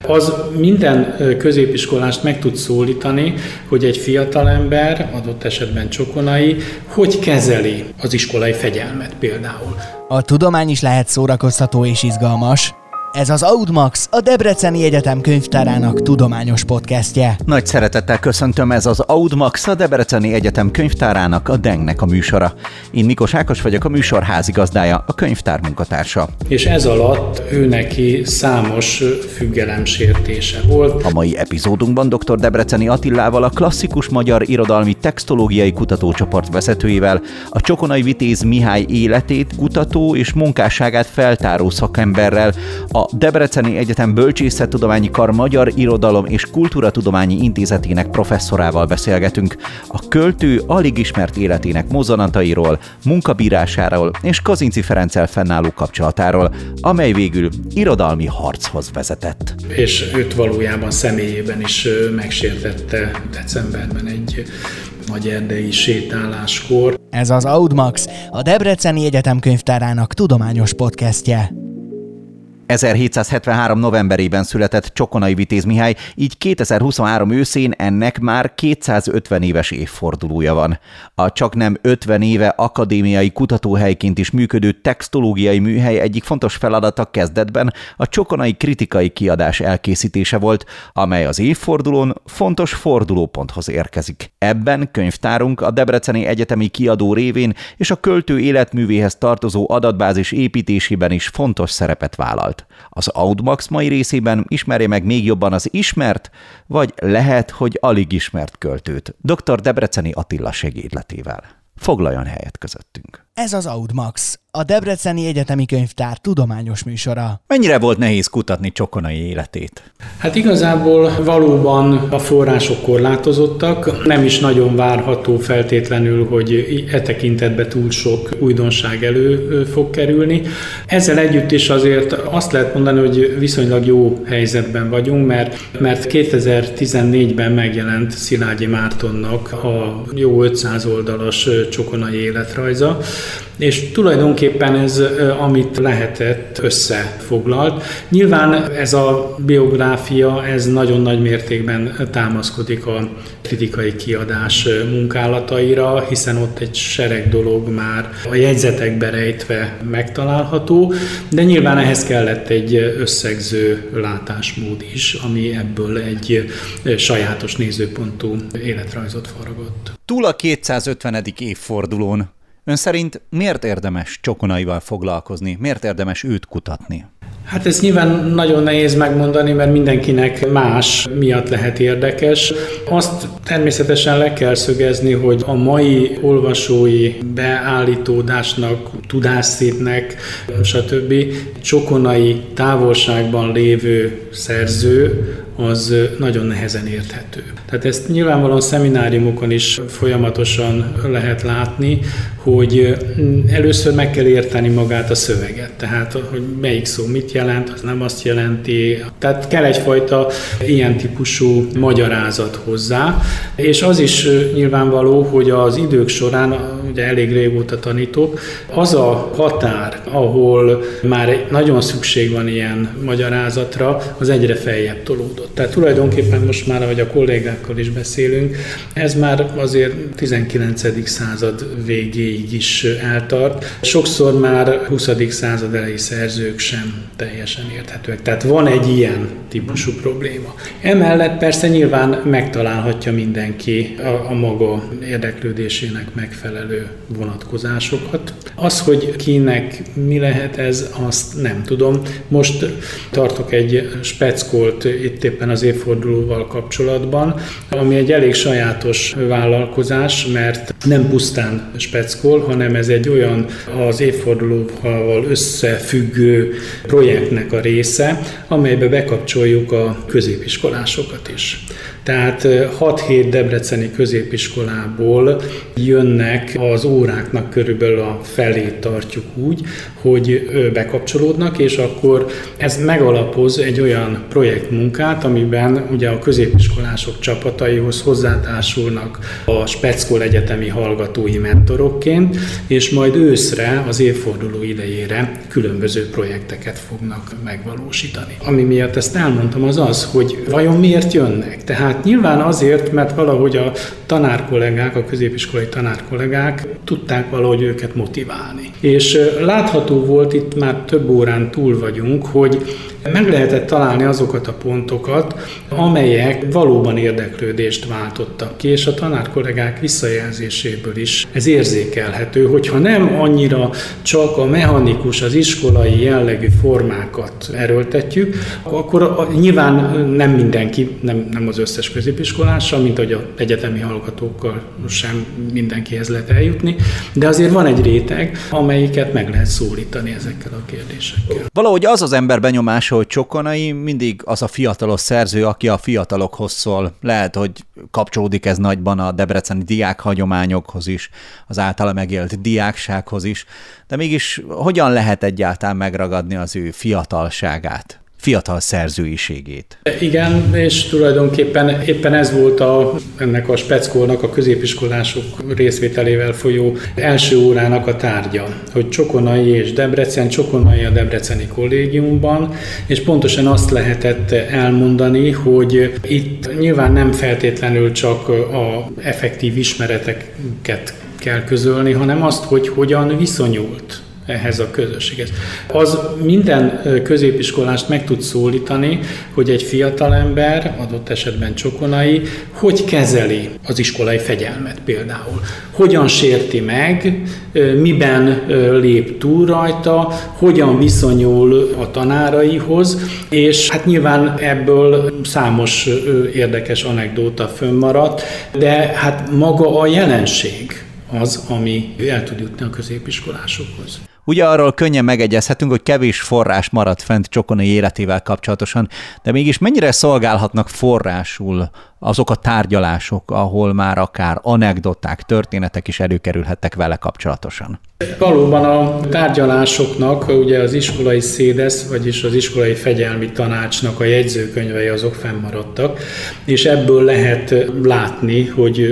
az minden középiskolást meg tud szólítani, hogy egy fiatalember, adott esetben Csokonai, hogy kezeli az iskolai fegyelmet például. A tudomány is lehet szórakoztató és izgalmas. Ez az Audmax, a Debreceni Egyetem könyvtárának tudományos podcastje. Nagy szeretettel köszöntöm, ez az Audmax, a Debreceni Egyetem könyvtárának, a DENG-nek a műsora. Én Mikos Ákos vagyok, a műsor házigazdája, a könyvtár munkatársa. És ez alatt ő neki számos függelemsértése volt. A mai epizódunkban dr. Debreceni Attilával, a klasszikus magyar irodalmi textológiai kutatócsoport vezetőjével, a Csokonai Vitéz Mihály életét, kutató és munkásságát feltáró szakemberrel, a Debreceni Egyetem Bölcsészettudományi Kar Magyar Irodalom és Kultúratudományi Intézetének professzorával beszélgetünk a költő alig ismert életének mozzanatairól, munkabírásáról és Kazinczy Ferenccel fennálló kapcsolatáról, amely végül irodalmi harchoz vezetett. És őt valójában személyében is megsértette decemberben egy nagy erdei sétáláskor. Ez az Audmax, a Debreceni Egyetem könyvtárának tudományos podcastje. 1773. novemberében született Csokonai Vitéz Mihály, így 2023 őszén ennek már 250 éves évfordulója van. A csaknem 50 éve akadémiai kutatóhelyként is működő textológiai műhely egyik fontos feladata kezdetben a Csokonai kritikai kiadás elkészítése volt, amely az évfordulón fontos fordulóponthoz érkezik. Ebben könyvtárunk a Debreceni Egyetemi Kiadó révén és a költő életművéhez tartozó adatbázis építésében is fontos szerepet vállalt. Az Audmax mai részében ismerje meg még jobban az ismert, vagy lehet, hogy alig ismert költőt, dr. Debreceni Attila segédletével. Foglaljon helyet közöttünk. Ez az Audmax, a Debreceni Egyetemi Könyvtár tudományos műsora. Mennyire volt nehéz kutatni Csokonai életét? Hát igazából valóban a források korlátozottak, nem is nagyon várható feltétlenül, hogy e tekintetben túl sok újdonság elő fog kerülni. Ezzel együtt is azért azt lehet mondani, hogy viszonylag jó helyzetben vagyunk, mert 2014-ben megjelent Szilágyi Mártonnak a jó 500 oldalas Csokonai életrajza, és tulajdonképpen ez, amit lehetett, összefoglalt. Nyilván ez a biográfia, ez nagyon nagy mértékben támaszkodik a kritikai kiadás munkálataira, hiszen ott egy sereg dolog már a jegyzetekbe rejtve megtalálható, de nyilván ehhez kellett egy összegző látásmód is, ami ebből egy sajátos nézőpontú életrajzot faragott. Túl a 250. évfordulón ön szerint miért érdemes Csokonaival foglalkozni? Miért érdemes őt kutatni? Hát ez nyilván nagyon nehéz megmondani, mert mindenkinek más miatt lehet érdekes. Azt természetesen le kell szögezni, hogy a mai olvasói beállítódásnak, tudásszétnek, stb. Csokonai távolságban lévő szerző az nagyon nehezen érthető. Tehát ezt nyilvánvalóan szemináriumokon is folyamatosan lehet látni, hogy először meg kell érteni magát a szöveget, tehát hogy melyik szó mit jelent, az nem azt jelenti. Tehát kell egyfajta ilyen típusú magyarázat hozzá, és az is nyilvánvaló, hogy az idők során, ugye elég régóta tanítok, az a határ, ahol már nagyon szükség van ilyen magyarázatra, az egyre feljebb tolódott. Tehát tulajdonképpen most már, ahogy a kollégákkal is beszélünk, ez már azért 19. század végéig is eltart. Sokszor már 20. század elejé szerzők sem teljesen érthetőek. Tehát van egy ilyen típusú probléma. Emellett persze nyilván megtalálhatja mindenki a maga érdeklődésének megfelelő vonatkozásokat. Az, hogy kinek mi lehet ez, azt nem tudom. Most tartok egy speckolt itt éppen az évfordulóval kapcsolatban, ami egy elég sajátos vállalkozás, mert nem pusztán speckol, hanem ez egy olyan az évfordulóval összefüggő projektnek a része, amelybe bekapcsoljuk a középiskolásokat is. Tehát 6-7 debreceni középiskolából jönnek az óráknak körülbelül a felét tartjuk úgy, hogy bekapcsolódnak, és akkor ez megalapoz egy olyan projektmunkát, munkát, amiben ugye a középiskolások csapataihoz hozzátársulnak a Speckol egyetemi hallgatói mentorokként, és majd őszre, az évforduló idejére különböző projekteket fognak megvalósítani. Ami miatt ezt elmondtam, az az, hogy vajon miért jönnek? Tehát nyilván azért, mert valahogy a tanárkollégák, a középiskolai tanárkollégák tudták valahogy őket motiválni. És látható volt, itt már több órán túl vagyunk, hogy meg lehetett találni azokat a pontokat, amelyek valóban érdeklődést váltottak ki, és a tanárkollégák visszajelzéséből is ez érzékelhető, hogyha nem annyira csak a mechanikus, az iskolai jellegű formákat erőltetjük, akkor nyilván nem mindenki, nem az összes középiskolással, mint ahogy az egyetemi hallgatókkal sem mindenkihez lehet eljutni, de azért van egy réteg, amelyiket meg lehet szólítani ezekkel a kérdésekkel. Valahogy az ember benyomása, hogy Csokonai mindig az a fiatalos szerző, aki a fiatalokhoz szól. Lehet, hogy kapcsolódik ez nagyban a debreceni diákhagyományokhoz is, az általa megélt diáksághoz is, de mégis hogyan lehet egyáltalán megragadni az ő fiatalságát, fiatal szerzőiségét? Igen, és tulajdonképpen éppen ez volt ennek a Speckolnak, a középiskolások részvételével folyó első órának a tárgya, hogy Csokonai és Debrecen, Csokonai a Debreceni Kollégiumban, és pontosan azt lehetett elmondani, hogy itt nyilván nem feltétlenül csak a effektív ismereteket kell közölni, hanem azt, hogy hogyan viszonyult ehhez a közösséghez. Az minden középiskolást meg tud szólítani, hogy egy fiatalember, adott esetben Csokonai, hogy kezeli az iskolai fegyelmet például. Hogyan sérti meg, miben lép túl rajta, hogyan viszonyul a tanáraihoz, és hát nyilván ebből számos érdekes anekdóta fönnmaradt, de hát maga a jelenség az, ami el tud jutni a középiskolásokhoz. Ugye arról könnyen megegyezhetünk, hogy kevés forrás maradt fent Csokonai életével kapcsolatosan, de mégis mennyire szolgálhatnak forrásul azok a tárgyalások, ahol már akár anekdoták, történetek is előkerülhettek vele kapcsolatosan? Valóban a tárgyalásoknak ugye az iskolai szédesz, vagyis az iskolai fegyelmi tanácsnak a jegyzőkönyvei azok fennmaradtak, és ebből lehet látni, hogy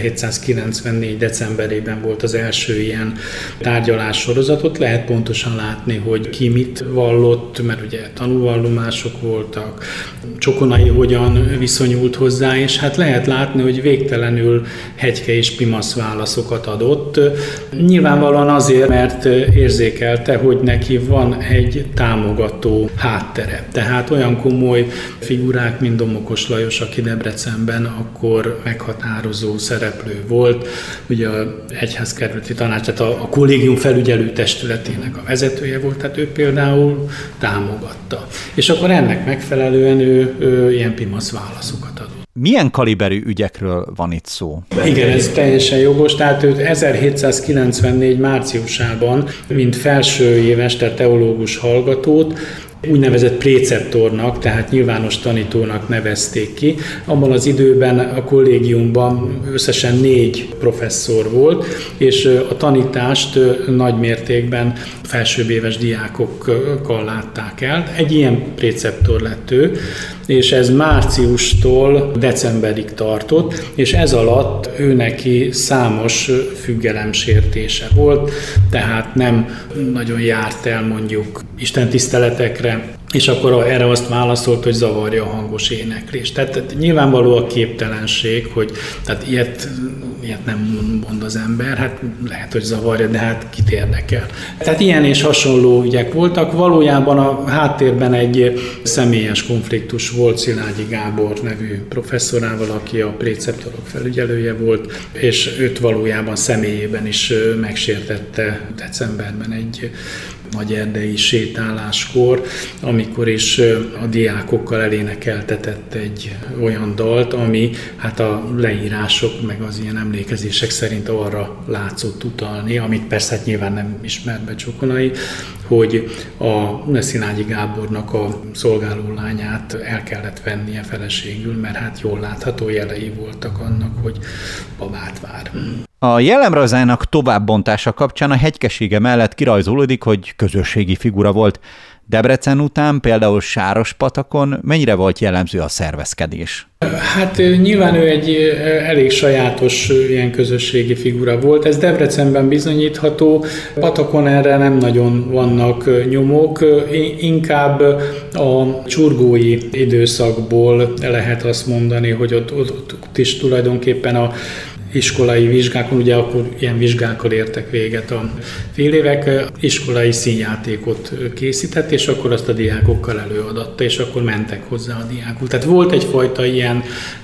1794. decemberében volt az első ilyen tárgyalássorozatot, lehet pontosan látni, hogy ki mit vallott, mert ugye tanúvallomások voltak, Csokonai hogyan viszonyult hozzá, és hát lehet látni, hogy végtelenül hegyke és pimasz válaszokat adott. Nyilvánvalóan azért, mert érzékelte, hogy neki van egy támogató háttere. Tehát olyan komoly figurák, mint Domokos Lajos, aki Debrecenben akkor meghatározó szereplő volt, ugye az egyházkerületi tanács, tehát a kollégium felügyelő testületének a vezetője volt, tehát ő például támogatta. És akkor ennek megfelelően ő ilyen pimasz válaszokat adott. Milyen kaliberű ügyekről van itt szó? Igen, ez teljesen jogos. Tehát őt 1794. márciusában, mint felső éves, tehát teológus hallgatót, úgynevezett préceptornak, tehát nyilvános tanítónak nevezték ki. Abban az időben a kollégiumban összesen 4 professzor volt, és a tanítást nagy mértékben felsőbbéves diákokkal látták el. Egy ilyen préceptor lett ő, és ez márciustól decemberig tartott, és ez alatt ő neki számos függelemsértése volt, tehát nem nagyon járt el mondjuk istentiszteletekre, és akkor erre azt válaszolt, hogy zavarja a hangos éneklést. Tehát nyilvánvaló a képtelenség, hogy tehát ilyet nem mond az ember, hát lehet, hogy zavarja, de hát kit érdekel. Tehát ilyen és hasonló ügyek voltak. Valójában a háttérben egy személyes konfliktus volt Szilágyi Gábor nevű professzorával, aki a préceptorok felügyelője volt, és őt valójában személyében is megsértette decemberben egy nagy erdei sétáláskor, amikor is a diákokkal elénekeltetett egy olyan dalt, ami hát a leírások, meg az ilyen emlékezések szerint arra látszott utalni, amit persze hát nyilván nem ismert be Csokonai, hogy a Szilágyi Gábornak a szolgálólányát el kellett vennie feleségül, mert hát jól látható jelei voltak annak, hogy babát vár. A jellemrajzának továbbbontása kapcsán a hegykesége mellett kirajzolódik, hogy közösségi figura volt. Debrecen után például Sárospatakon mennyire volt jellemző a szervezkedés? Hát nyilván ő egy elég sajátos ilyen közösségi figura volt. Ez Debrecenben bizonyítható, Patakon erre nem nagyon vannak nyomok, inkább a csurgói időszakból lehet azt mondani, hogy ott is tulajdonképpen a iskolai vizsgákon, ugye akkor ilyen vizsgákkal értek véget a félévek, iskolai színjátékot készített, és akkor azt a diákokkal előadatta, és akkor mentek hozzá a diákok. Tehát volt egyfajta ilyen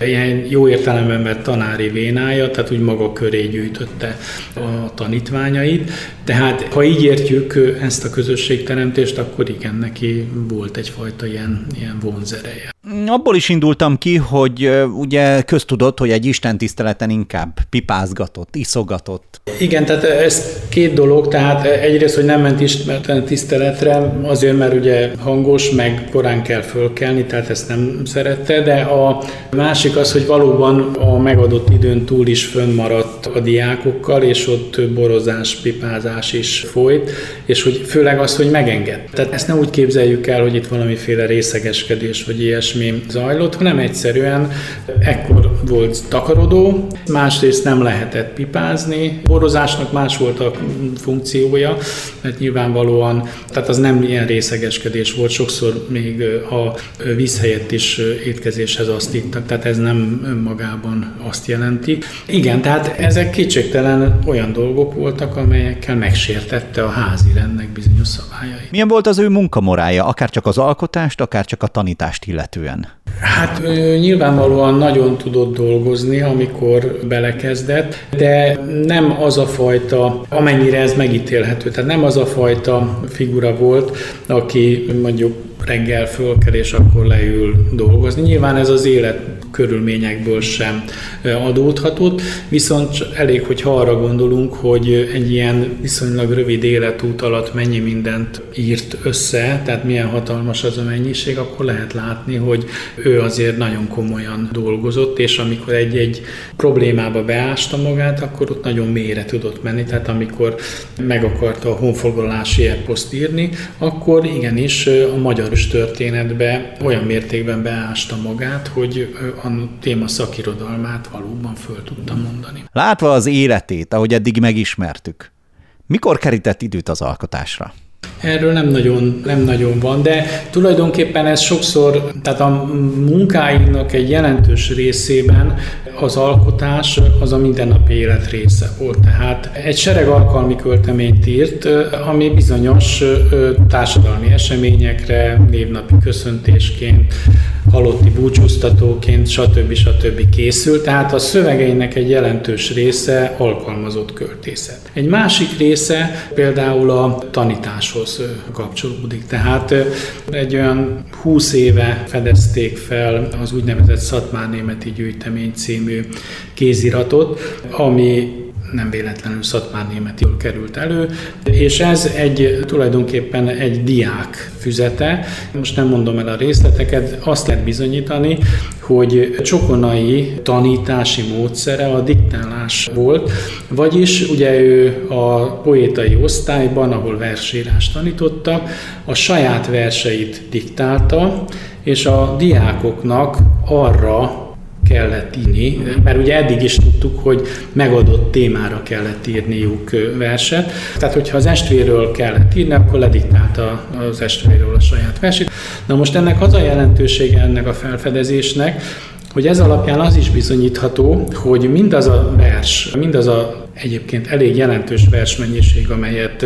jó értelemben vett tanári vénája, tehát úgy maga köré gyűjtötte a tanítványait. Tehát ha így értjük ezt a közösségteremtést, akkor igen, neki volt egyfajta ilyen vonzereje. Abból is indultam ki, hogy ugye köztudott, hogy egy istentiszteleten inkább pipázgatott, iszogatott. Igen, tehát ez két dolog, tehát egyrészt, hogy nem ment istentiszteletre, azért, mert ugye hangos, meg korán kell fölkelni, tehát ezt nem szerette, de a másik az, hogy valóban a megadott időn túl is fönnmaradt a diákokkal, és ott borozás, pipázás is folyt, és hogy főleg az, hogy megenged. Tehát ezt nem úgy képzeljük el, hogy itt valamiféle részegeskedés, vagy ilyesmi zajlott, hanem egyszerűen ekkor volt takarodó, másrészt nem lehetett pipázni, borozásnak más volt a funkciója, mert nyilvánvalóan, tehát az nem ilyen részegeskedés volt, sokszor még a víz helyett is étkezéshez azt ittak, tehát ez nem önmagában azt jelenti. Igen, tehát ezek kétségtelen olyan dolgok voltak, amelyekkel megsértette a házi rendnek bizonyos szabályait. Milyen volt az ő munkamorálja, akár csak az alkotást, akár csak a tanítást illetően? Hát nyilvánvalóan nagyon tudott dolgozni, amikor belekezdett, de nem az a fajta, amennyire ez megítélhető, tehát nem az a fajta figura volt, aki mondjuk reggel fölkel és akkor leül dolgozni. Nyilván ez az élet körülményekből sem adódhatott, viszont elég, hogyha arra gondolunk, hogy egy ilyen viszonylag rövid életút alatt mennyi mindent írt össze, tehát milyen hatalmas az a mennyiség, akkor lehet látni, hogy ő azért nagyon komolyan dolgozott, és amikor egy problémába beásta magát, akkor ott nagyon mélyre tudott menni, tehát amikor meg akarta a honfoglalási eposzt írni, akkor igenis a magyar történetbe olyan mértékben beásta magát, hogy a téma szakirodalmát valóban föl tudta mondani. Látva az életét, ahogy eddig megismertük, mikor kerített időt az alkotásra? Erről nem nagyon van, de tulajdonképpen ez sokszor, tehát a munkáinak egy jelentős részében az alkotás az a mindennapi élet része volt. Tehát egy sereg alkalmi költeményt írt, ami bizonyos társadalmi eseményekre, névnapi köszöntésként, halotti búcsúztatóként, stb. Készült, tehát a szövegeinek egy jelentős része alkalmazott költészet. Egy másik része például a tanításhoz kapcsolódik, tehát egy olyan 20 éve fedezték fel az úgynevezett Szatmárnémeti gyűjtemény című kéziratot, ami nem véletlenül Szatmárnémetről került elő, és ez tulajdonképpen egy diák füzete. Most nem mondom el a részleteket, azt lehet bizonyítani, hogy Csokonai tanítási módszere a diktálás volt, vagyis ugye ő a poétai osztályban, ahol versírást tanítottak, a saját verseit diktálta, és a diákoknak arra kellett írni, mert ugye eddig is tudtuk, hogy megadott témára kellett írniuk verset. Tehát, hogyha az estvérről kellett írni, akkor lediktálta az estvérről a saját versét. Na most ennek az a jelentősége ennek a felfedezésnek, hogy ez alapján az is bizonyítható, hogy mindaz a vers, mindaz a egyébként elég jelentős versmennyiség, amelyet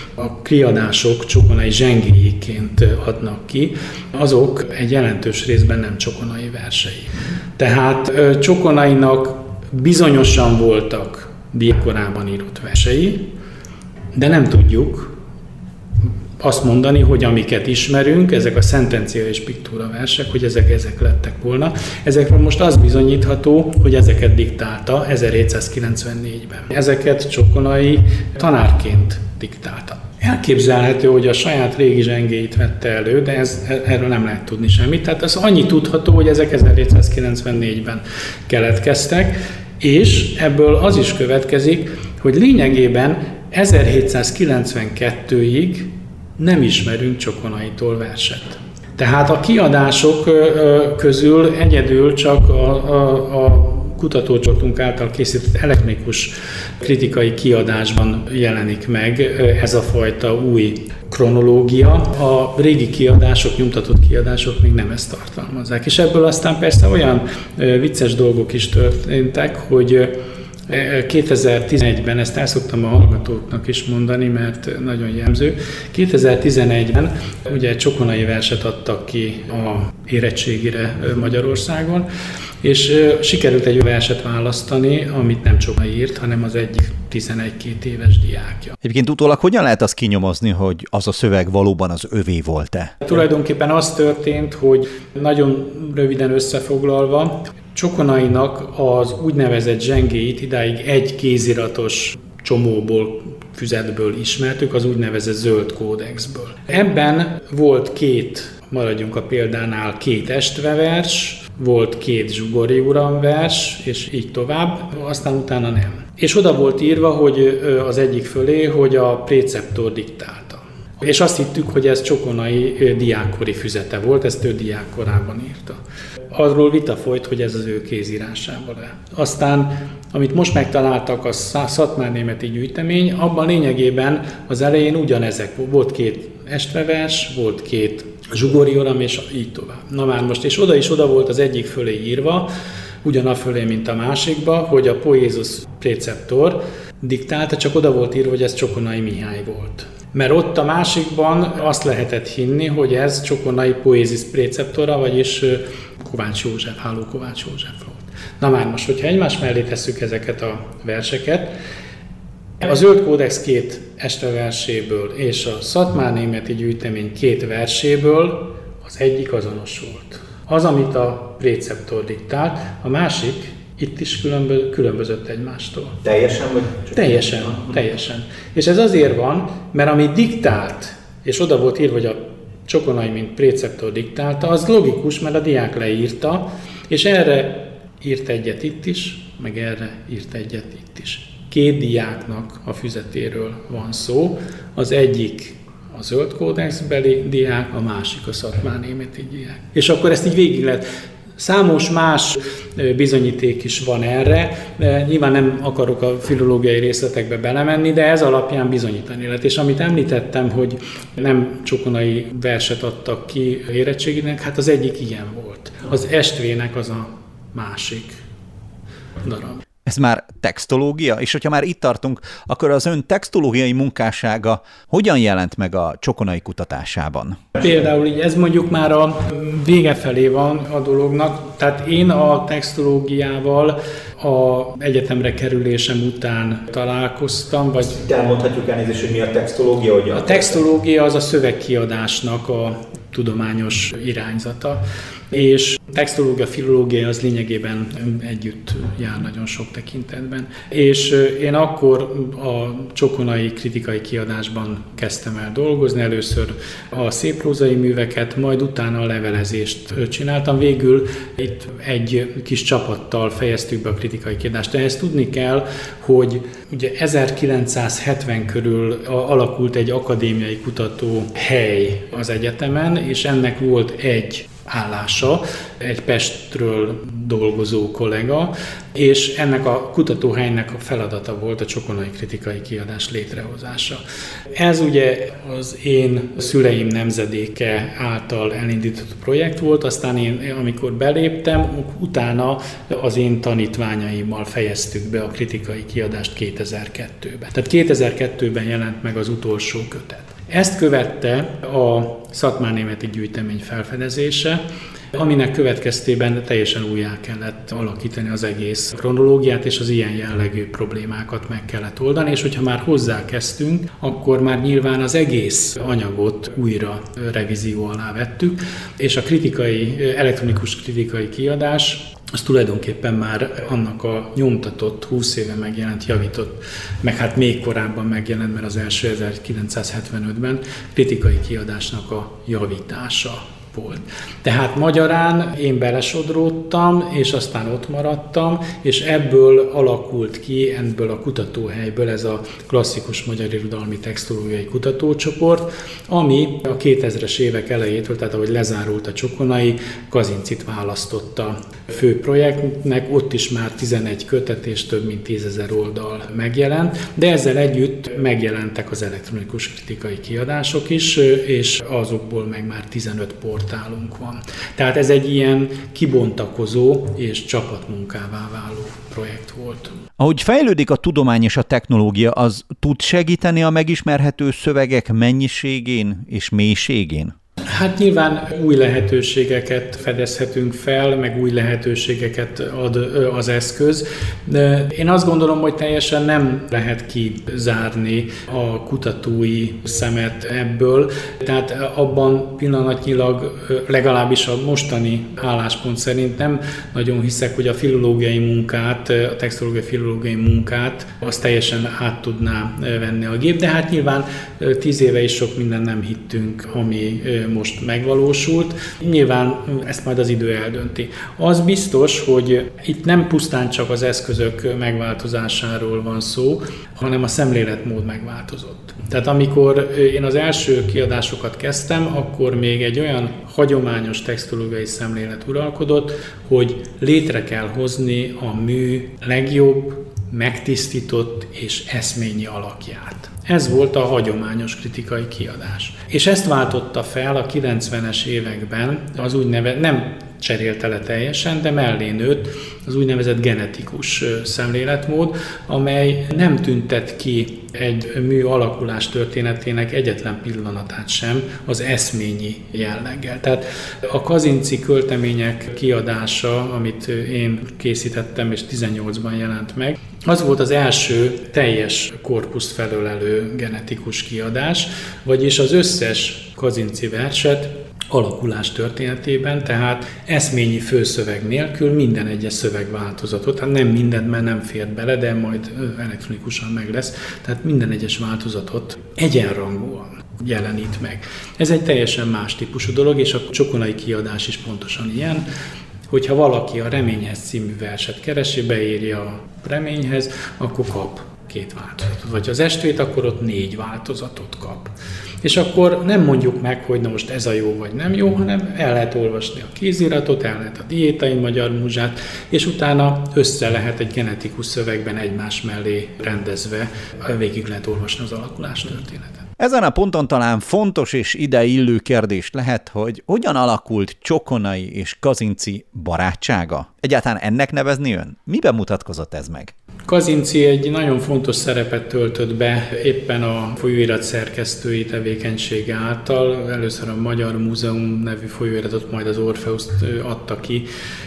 a kiadások Csokonai zsengéiként adnak ki, azok egy jelentős részben nem Csokonai versei. Tehát Csokonainak bizonyosan voltak diákkorában írott versei, de nem tudjuk azt mondani, hogy amiket ismerünk, ezek a szentencia és piktúra versek, hogy ezek lettek volna. Ezekről most az bizonyítható, hogy ezeket diktálta 1794-ben. Ezeket Csokonai tanárként diktálta. Elképzelhető, hogy a saját régi zsengéit vette elő, de erről nem lehet tudni semmit. Tehát az annyi tudható, hogy ezek 1794-ben keletkeztek, és ebből az is következik, hogy lényegében 1792-ig nem ismerünk Csokonaitól verset. Tehát a kiadások közül egyedül csak a kutatócsoportunk által készített elektronikus kritikai kiadásban jelenik meg ez a fajta új kronológia. A régi kiadások, nyomtatott kiadások még nem ezt tartalmazzák. És ebből aztán persze olyan vicces dolgok is történtek, hogy 2011-ben, ezt el szoktam a hallgatóknak is mondani, mert nagyon jellemző, 2011-ben ugye Csokonai verset adtak ki a érettségire Magyarországon, és sikerült egy verset választani, amit nem Csokonai írt, hanem az egyik 11-2 éves diákja. Egyébként utólag hogyan lehet azt kinyomozni, hogy az a szöveg valóban az övé volt-e? Tulajdonképpen az történt, hogy nagyon röviden összefoglalva, Csokonainak az úgynevezett zsengéit idáig egy kéziratos csomóból, füzetből ismertük, az úgynevezett zöld kódexből. Ebben volt maradjunk a példánál, 2 estvevers, volt 2 zsugori uramvers, és így tovább, aztán utána nem. És oda volt írva, hogy az egyik fölé, hogy a préceptor diktálta. És azt hittük, hogy ez Csokonai diákkori füzete volt, ezt ő diákkorában írta. Arról vita folyt, hogy ez az ő kézírásában le. Aztán, amit most megtaláltak, a szatmárnémeti gyűjtemény, abban lényegében az elején ugyanezek volt 2 estvevers, volt 2 zsugori uram, és így tovább. Na már most, és oda volt az egyik fölé írva, ugyanafölé, mint a másikba, hogy a Poézus préceptor diktálta, csak oda volt írva, hogy ez Csokonai Mihály volt. Mert ott a másikban azt lehetett hinni, hogy ez Csokonai Poézus préceptora, vagyis Kovács József, Háló Kovács József volt. Na már most, hogyha egymás mellé tesszük ezeket a verseket, a Zöld Kódex 2 esteverséből és a Szatmárnémeti gyűjtemény 2 verséből az egyik azonos volt. Az, amit a préceptor diktált, a másik itt is különbözött egymástól. Teljesen vagy? Teljesen. És ez azért van, mert ami diktált, és oda volt írva, hogy a Csokonai, mint préceptor diktálta, az logikus, mert a diák leírta, és erre írt egyet itt is, meg erre írt egyet itt is. 2 diáknak a füzetéről van szó, az egyik a Zöld Kódexbeli diák, a másik a Szatmárnémeti diák. És akkor ezt így végig lehet. Számos más bizonyíték is van erre, de nyilván nem akarok a filológiai részletekbe belemenni, de ez alapján bizonyítani lehet. És amit említettem, hogy nem Csokonai verset adtak ki érettséginek, hát az egyik ilyen volt. Az Estvének az a másik darab. Ez már textológia? És hogyha már itt tartunk, akkor az ön textológiai munkássága hogyan jelent meg a Csokonai kutatásában? Például így ez mondjuk már a vége felé van a dolognak. Tehát én a textológiával a egyetemre kerülésem után találkoztam. Vagy elmondhatjuk elnézést, hogy mi a textológia? A textológia az a szövegkiadásnak a tudományos irányzata, és textológia, filológia az lényegében együtt jár nagyon sok tekintetben. És én akkor a Csokonai kritikai kiadásban kezdtem el dolgozni, először a szépprózai műveket, majd utána a levelezést csináltam. Végül itt egy kis csapattal fejeztük be a kritikai kiadást. De ezt tudni kell, hogy ugye 1970 körül alakult egy akadémiai kutatóhely az egyetemen, és ennek volt egy állása, egy Pestről dolgozó kollega, és ennek a kutatóhelynek a feladata volt a Csokonai kritikai kiadás létrehozása. Ez ugye az én szüleim nemzedéke által elindított projekt volt, aztán én, amikor beléptem, utána az én tanítványaimmal fejeztük be a kritikai kiadást 2002-ben. Tehát 2002-ben jelent meg az utolsó kötet. Ezt követte a Szatmárnémeti gyűjtemény felfedezése, aminek következtében teljesen újjá kellett alakítani az egész kronológiát, és az ilyen jellegű problémákat meg kellett oldani, és hogyha már hozzákezdtünk, akkor már nyilván az egész anyagot újra revízió alá vettük, és a elektronikus kritikai kiadás az tulajdonképpen már annak a nyomtatott, 20 éve megjelent, javított, meg hát még korábban megjelent, mert az első 1975-ben kritikai kiadásnak a javítása volt. Tehát magyarán én belesodródtam, és aztán ott maradtam, és ebből alakult ki, ebből a kutatóhelyből ez a klasszikus magyar irodalmi textológiai kutatócsoport, ami a 2000-es évek elejétől, tehát ahogy lezárult a Csokonai, Kazincit választotta fő projektnek, ott is már 11 kötet és több mint 10 000 oldal megjelent, de ezzel együtt megjelentek az elektronikus kritikai kiadások is, és azokból meg már 15 portálunk van. Tehát ez egy ilyen kibontakozó és csapatmunkává váló projekt volt. Ahogy fejlődik a tudomány és a technológia, az tud segíteni a megismerhető szövegek mennyiségén és mélységén? Hát nyilván új lehetőségeket fedezhetünk fel, meg új lehetőségeket ad az eszköz. De én azt gondolom, hogy teljesen nem lehet kizárni a kutatói szemet ebből. Tehát abban pillanatnyilag legalábbis a mostani álláspont szerint nem nagyon hiszek, hogy a filológiai munkát, a textológiai filológiai munkát azt teljesen át tudná venni a gép, de hát nyilván 10 éve is sok minden nem hittünk, ami most megvalósult. Nyilván ezt majd az idő eldönti. Az biztos, hogy itt nem pusztán csak az eszközök megváltozásáról van szó, hanem a szemléletmód megváltozott. Tehát amikor én az első kiadásokat kezdtem, akkor még egy olyan hagyományos textológiai szemlélet uralkodott, hogy létre kell hozni a mű legjobb, megtisztított és eszményi alakját. Ez volt a hagyományos kritikai kiadás. És ezt váltotta fel a 90-es években az nem cserélte le teljesen, de mellé nőtt az úgynevezett genetikus szemléletmód, amely nem tüntet ki egy mű alakulás történetének egyetlen pillanatát sem az eszményi jelleggel. Tehát a Kazinczy költemények kiadása, amit én készítettem és 18-ban jelent meg, az volt az első teljes korpuszt felölelő genetikus kiadás, vagyis az összes Kazinczy verset alakulás történetében, tehát eszményi főszöveg nélkül minden egyes szövegváltozatot, hát nem mindent, mert nem fér bele, de majd elektronikusan meg lesz, tehát minden egyes változatot egyenrangúan jelenít meg. Ez egy teljesen más típusú dolog, és a Csokonai kiadás is pontosan ilyen, hogyha valaki a Reményhez című verset keresi, beírja a Reményhez, akkor kap 2 változatot. Vagy az Estvét, akkor ott 4 változatot kap. És akkor nem mondjuk meg, hogy na most ez a jó vagy nem jó, hanem el lehet olvasni a kéziratot, el lehet a Diétai Magyar Múzsát, és utána össze lehet egy genetikus szövegben egymás mellé rendezve, végig lehet olvasni az alakulás történetet. Ezen a ponton talán fontos és ide illő kérdés lehet, hogy hogyan alakult Csokonai és Kazinczy barátsága? Egyáltalán ennek nevezni ön? Miben mutatkozott ez meg? Kazinczy egy nagyon fontos szerepet töltött be éppen a folyóirat szerkesztői tevékenysége által. Először a Magyar Múzeum nevű folyóiratot, majd az Orpheus adta ki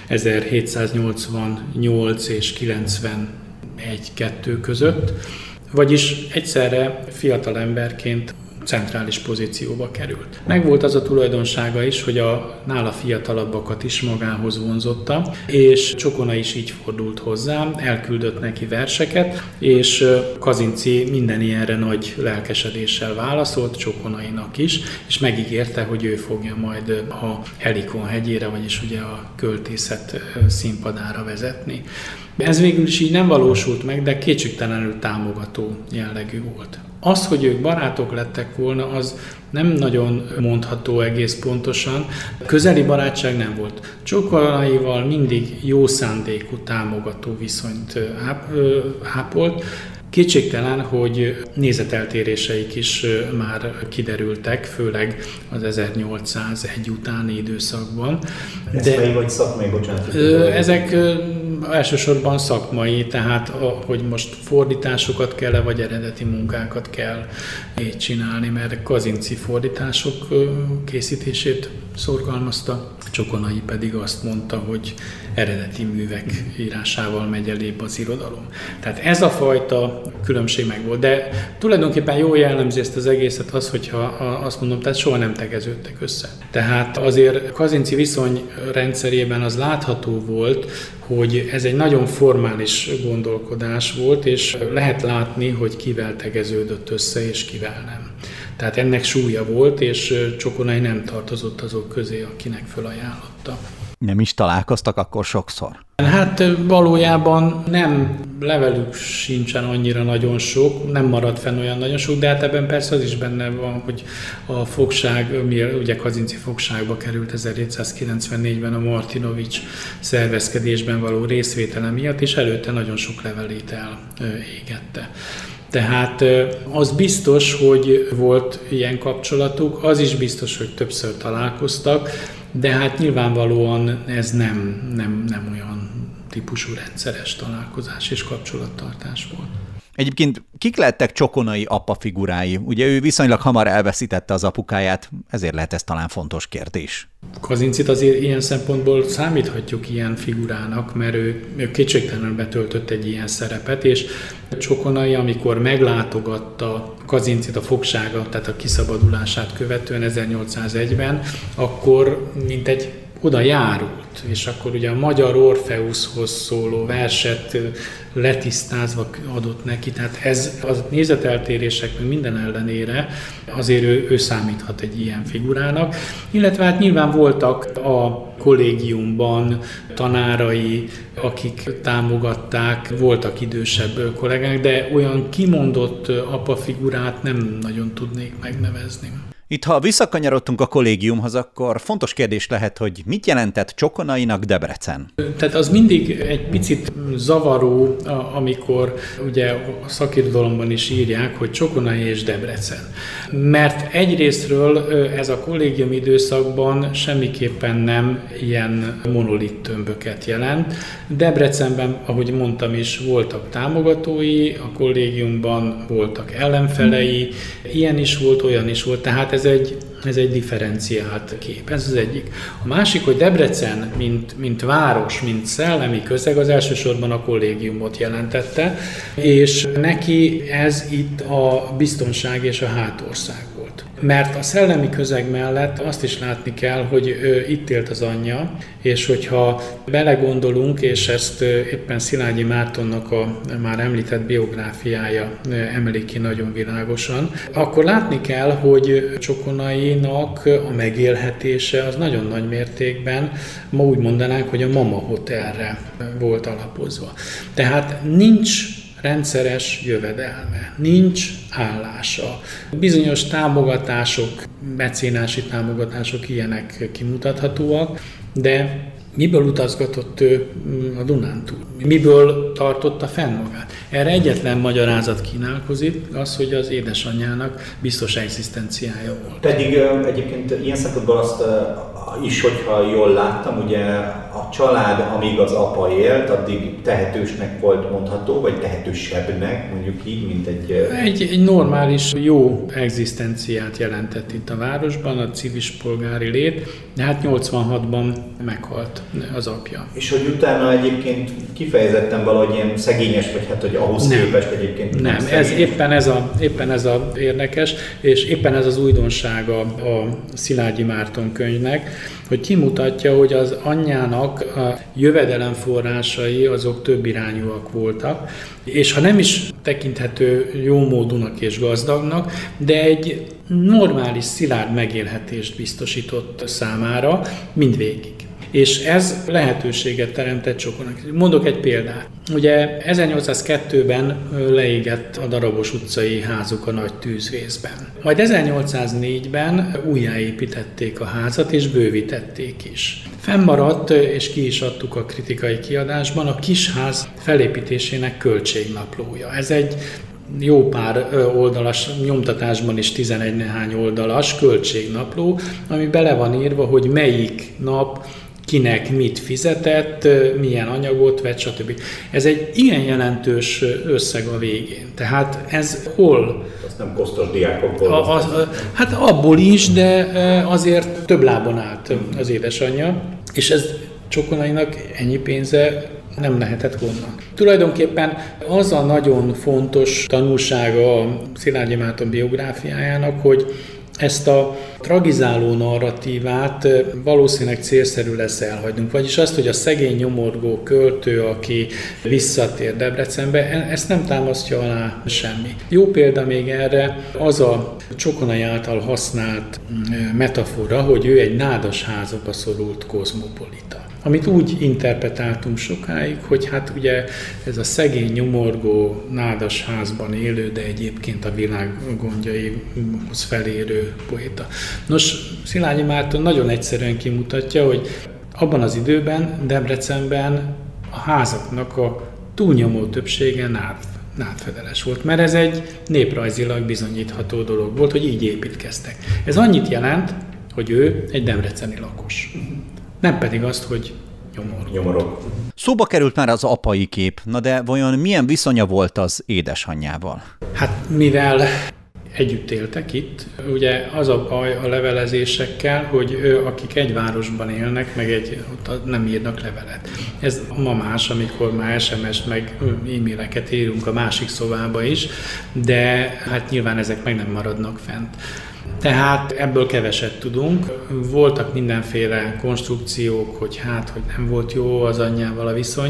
1788 és 91-2 között. Vagyis egyszerre fiatal emberként centrális pozícióba került. Megvolt az a tulajdonsága is, hogy a nála fiatalabbakat is magához vonzotta, és Csokona is így fordult hozzám, elküldött neki verseket, és Kazinczy minden ilyenre nagy lelkesedéssel válaszolt, Csokonainak is, és megígérte, hogy ő fogja majd a Helikon hegyére, vagyis ugye a költészet színpadára vezetni. Ez végül is így nem valósult meg, de kétségtelenül támogató jellegű volt. Az, hogy ők barátok lettek volna, az nem nagyon mondható egész pontosan. Közeli barátság nem volt. Csokonaival mindig jó szándékú, támogató viszonyt ápolt. Kétségtelen, hogy nézeteltéréseik is már kiderültek, főleg az 1801 utáni időszakban. Eszmei vagy szakmai, bocsánat? Ezek elsősorban szakmai, tehát hogy most fordításokat kell-e, vagy eredeti munkákat kell így csinálni, mert Kazinczy fordítások készítését szorgalmazta, Csokonai pedig azt mondta, hogy eredeti művek írásával megy elébb az irodalom. Tehát ez a fajta különbség megvolt, de tulajdonképpen jól jellemzi ezt az egészet az, hogyha azt mondom, tehát soha nem tegeződtek össze. Tehát azért Kazinczy viszonyrendszerében az látható volt, hogy ez egy nagyon formális gondolkodás volt, és lehet látni, hogy kivel tegeződött össze, és kivel nem. Tehát ennek súlya volt, és Csokonai nem tartozott azok közé, akinek felajánlotta. Nem is találkoztak akkor sokszor? Hát valójában nem, levelük sincsen annyira nagyon sok, nem maradt fenn olyan nagyon sok, de hát ebben persze az is benne van, hogy a fogság, ugye Kazinczy fogságba került 1794-ben a Martinovics szervezkedésben való részvétele miatt, és előtte nagyon sok levelét elégette. Tehát az biztos, hogy volt ilyen kapcsolatuk, az is biztos, hogy többször találkoztak, de hát nyilvánvalóan ez nem olyan típusú rendszeres találkozás és kapcsolattartás volt. Egyébként kik lehettek Csokonai apa figurái? Ugye ő viszonylag hamar elveszítette az apukáját, ezért lehet ez talán fontos kérdés. Kazincyt azért ilyen szempontból számíthatjuk ilyen figurának, mert ő kétségtelenül betöltött egy ilyen szerepet, és Csokonai, amikor meglátogatta Kazincyt a fogsága, tehát a kiszabadulását követően 1801-ben, akkor mintegy oda járult, és akkor ugye a magyar Orfeuszhoz szóló verset letisztázva adott neki, tehát ez a nézeteltérések minden ellenére azért ő számíthat egy ilyen figurának, illetve hát nyilván voltak a kollégiumban tanárai, akik támogatták, voltak idősebb kollégák, de olyan kimondott apa figurát nem nagyon tudnék megnevezni. Itt, ha visszakanyarodtunk a kollégiumhoz, akkor fontos kérdés lehet, hogy mit jelentett Csokonainak Debrecen? Tehát az mindig egy picit zavaró, amikor ugye a szakirodalomban is írják, hogy Csokonai és Debrecen. Mert egyrészről ez a kollégium időszakban semmiképpen nem ilyen monolit tömböket jelent. Debrecenben, ahogy mondtam is, voltak támogatói, a kollégiumban voltak ellenfelei, ilyen is volt, olyan is volt, tehát ez egy differenciált kép, ez az egyik. A másik, hogy Debrecen, mint város, mint szellemi közeg, az elsősorban a kollégiumot jelentette, és neki ez itt a biztonság és a hátország volt. Mert a szellemi közeg mellett azt is látni kell, hogy itt élt az anyja, és hogyha belegondolunk, és ezt éppen Szilágyi Mártonnak a már említett biográfiája emeli ki nagyon világosan, akkor látni kell, hogy Csokonainak a megélhetése az nagyon nagy mértékben, ma úgy mondanánk, hogy a Mama Hotelre volt alapozva. Tehát nincs rendszeres jövedelme, nincs állása. Bizonyos támogatások, mecénási támogatások ilyenek kimutathatóak, de miből utazgatott ő a Dunántúl? Miből tartotta fenn magát? Erre egyetlen magyarázat kínálkozik, az, hogy az édesanyjának biztos egzisztenciája volt. Pedig egyébként ilyen szempontból azt is, hogyha jól láttam, ugye a család, amíg az apa élt, addig tehetősnek volt mondható, vagy tehetősebbnek, mondjuk így, mint egy normális, jó egzisztenciát jelentett itt a városban, a civis polgári lét, de hát 86-ban meghalt az apja. És hogy utána egyébként kifejezetten valahogy ilyen szegényes, vagy hát, hogy ahhoz képest egyébként nem éppen ez a érdekes, és éppen ez az újdonsága a Szilágyi Márton könyvnek, hogy kimutatja, hogy az anyjának a jövedelemforrásai azok több irányúak voltak, és ha nem is tekinthető jómódúnak és gazdagnak, de egy normális, szilárd megélhetést biztosított számára mindvégig. És ez lehetőséget teremtett Csokonainak. Mondok egy példát. Ugye 1802-ben leégett a Darabos utcai házuk a nagy tűzvészben. Majd 1804-ben újjáépítették a házat, és bővítették is. Fennmaradt, és ki is adtuk a kritikai kiadásban, a kisház felépítésének költségnaplója. Ez egy jó pár oldalas, nyomtatásban is 11 néhány oldalas költségnapló, ami bele van írva, hogy melyik nap kinek mit fizetett, milyen anyagot vett, stb. Ez egy ilyen jelentős összeg a végén. Tehát ez hol? Azt nem kosztos diákokból. Hát abból is, de azért több lábon állt az édesanyja, és ez Csokonainak ennyi pénze nem lehetett honnan. Tulajdonképpen az a nagyon fontos tanulsága a Szilágyi Márton biográfiájának, hogy ezt a tragizáló narratívát valószínűleg célszerű lesz elhagynunk. Vagyis azt, hogy a szegény nyomorgó költő, aki visszatér Debrecenbe, ezt nem támasztja alá semmi. Jó példa még erre az a Csokonai által használt metafora, hogy ő egy nádasházba szorult kozmopolita. Amit úgy interpretáltunk sokáig, hogy hát ugye ez a szegény, nyomorgó, nádasházban élő, de egyébként a világ gondjaihoz felérő poéta. Nos, Szilágyi Márton nagyon egyszerűen kimutatja, hogy abban az időben Debrecenben a házaknak a túlnyomó többsége nádfedeles volt, mert ez egy néprajzilag bizonyítható dolog volt, hogy így építkeztek. Ez annyit jelent, hogy ő egy debreceni lakos. Nem pedig azt, hogy nyomorog. Szóba került már az apai kép, na de vajon milyen viszonya volt az édesanyjával? Hát mivel együtt éltek itt, ugye az a baj a levelezésekkel, hogy akik egy városban élnek, meg ott nem írnak levelet. Ez ma más, amikor már SMS-t meg e-maileket írunk a másik szobába is, de hát nyilván ezek meg nem maradnak fent. Tehát ebből keveset tudunk. Voltak mindenféle konstrukciók, hogy nem volt jó az anyjával a viszony,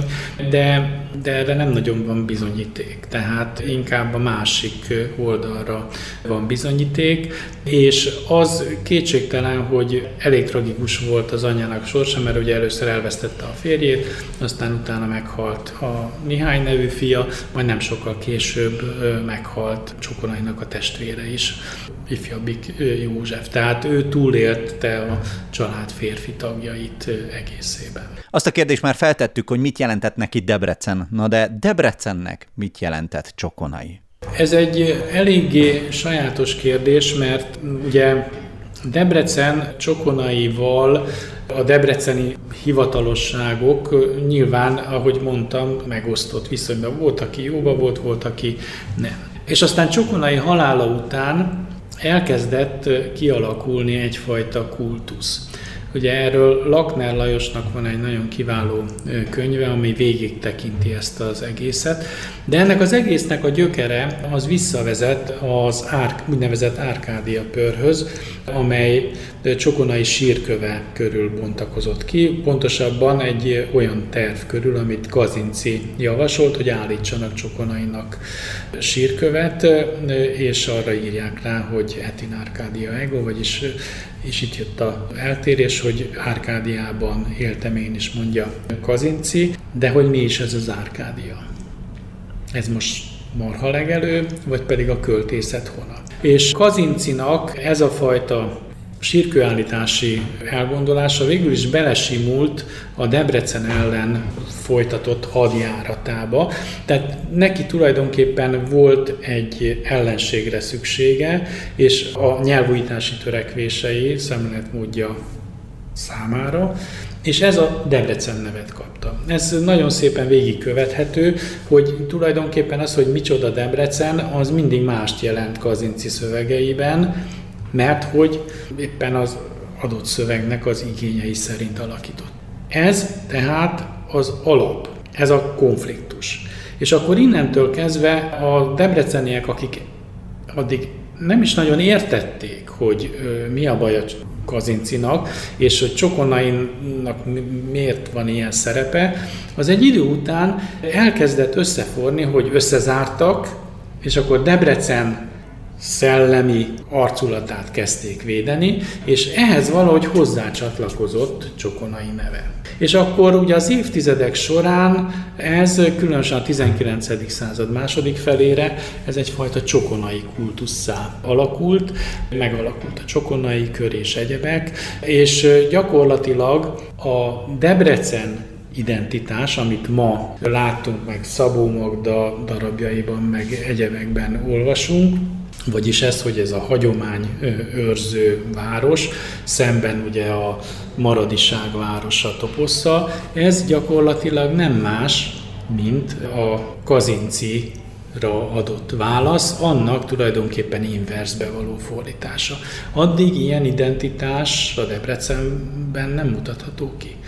de erre nem nagyon van bizonyíték. Tehát inkább a másik oldalra van bizonyíték, és az kétségtelen, hogy elég tragikus volt az anyjának sorsa, mert ugye először elvesztette a férjét, aztán utána meghalt a Mihály nevű fia, majd nem sokkal később meghalt Csokonainak a testvére is, ifjabbik József. Tehát ő túlélte a család férfi tagjait egészében. Azt a kérdést már feltettük, hogy mit jelentett neki Debrecen. Na de Debrecennek mit jelentett Csokonai? Ez egy eléggé sajátos kérdés, mert ugye Debrecen Csokonaival a debreceni hivatalosságok nyilván, ahogy mondtam, megosztott viszonyban. Volt, aki jóba volt, aki nem. És aztán Csokonai halála után elkezdett kialakulni egyfajta kultusz. Ugye erről Lakner Lajosnak van egy nagyon kiváló könyve, ami végig tekinti ezt az egészet, de ennek az egésznek a gyökere az visszavezet az úgynevezett Árkádia pörhöz, amely Csokonai sírköve körül bontakozott ki, pontosabban egy olyan terv körül, amit Kazinczy javasolt, hogy állítsanak Csokonainak sírkövet, és arra írják rá, hogy et in Arcadia ego, vagyis és itt jött az eltérés, hogy Árkádiában éltem én is, mondja Kazinczy, de hogy mi is ez az Árkádia? Ez most marhalegelő, vagy pedig a költészet hona? És Kazinczynak ez a fajta sírkőállítási elgondolása végül is belesimult a Debrecen ellen folytatott hadjáratába. Tehát neki tulajdonképpen volt egy ellenségre szüksége, és a nyelvújítási törekvései szemléletmódja számára, és ez a Debrecen nevet kapta. Ez nagyon szépen végigkövethető, hogy tulajdonképpen az, hogy micsoda Debrecen, az mindig mást jelent Kazinczy szövegeiben, mert hogy éppen az adott szövegnek az igényei szerint alakított. Ez tehát az alap, ez a konfliktus. És akkor innentől kezdve a debreceniek, akik addig nem is nagyon értették, hogy mi a baj a Kazinczynak, és hogy Csokonainak miért van ilyen szerepe, az egy idő után elkezdett összeforni, hogy összezártak, és akkor Debrecen szellemi arculatát kezdték védeni, és ehhez valahogy hozzácsatlakozott Csokonai neve. És akkor ugye az évtizedek során ez különösen a 19. század második felére ez egyfajta csokonai kultusszá alakult, megalakult a Csokonai kör és egyebek, és gyakorlatilag a Debrecen identitás, amit ma látunk meg Szabó Magda darabjaiban, meg egyebekben olvasunk, vagyis ez, hogy ez a hagyomány őrző város, szemben ugye a maradiság városa Topossza, ez gyakorlatilag nem más, mint a Kazinczyra adott válasz, annak tulajdonképpen inverzbe való fordítása. Addig ilyen identitás a Debrecenben nem mutatható ki.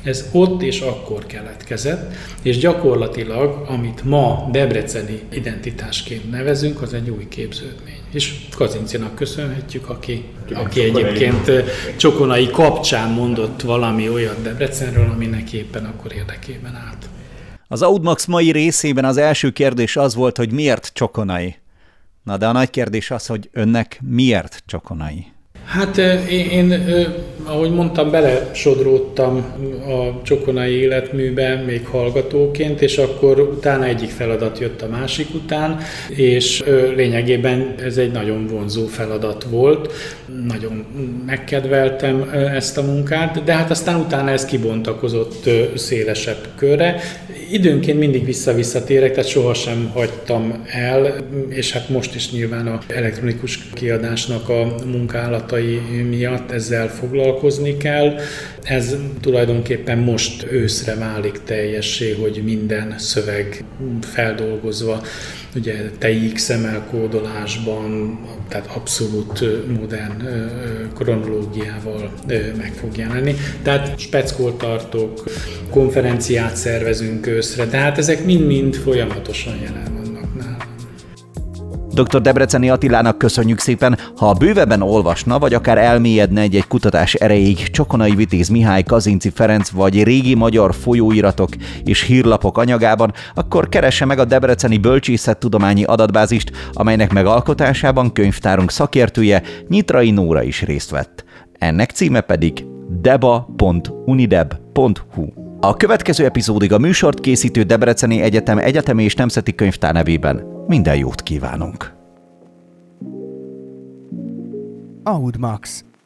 Ez ott és akkor keletkezett, és gyakorlatilag, amit ma debreceni identitásként nevezünk, az egy új képződmény. És Kazincinak köszönhetjük, aki egyébként Csokonai kapcsán mondott valami olyat Debrecenről, aminek éppen akkor érdekében állt. Az Audmax mai részében az első kérdés az volt, hogy miért Csokonai? Na de a nagy kérdés az, hogy önnek miért Csokonai? Hát én, ahogy mondtam, belesodródtam a Csokonai életműbe még hallgatóként, és akkor utána egyik feladat jött a másik után, és lényegében ez egy nagyon vonzó feladat volt. Nagyon megkedveltem ezt a munkát, de hát aztán utána ez kibontakozott szélesebb körre. Időnként mindig visszatérek, tehát sohasem hagytam el, és hát most is nyilván az elektronikus kiadásnak a munkálatai miatt ezzel foglalkozni kell. Ez tulajdonképpen most őszre válik teljessé, hogy minden szöveg feldolgozva, ugye TXML kódolásban, tehát abszolút modern kronológiával meg fog jelenni. Tehát speckót tartok, konferenciát szervezünk őszre, tehát ezek mind-mind folyamatosan jelen vannak nálam. Dr. Debreceni Attilának köszönjük szépen, ha bővebben olvasna, vagy akár elmélyedne egy kutatás erejéig Csokonai Vitéz Mihály, Kazinczy Ferenc vagy régi magyar folyóiratok és hírlapok anyagában, akkor keresse meg a Debreceni Bölcsészettudományi Adatbázist, amelynek megalkotásában könyvtárunk szakértője, Nyitrai Nóra is részt vett. Ennek címe pedig deba.unideb.hu. A következő epizódig a műsort készítő Debreceni Egyetem Egyetemi és Nemzeti Könyvtár nevében minden jót kívánunk! Audmax.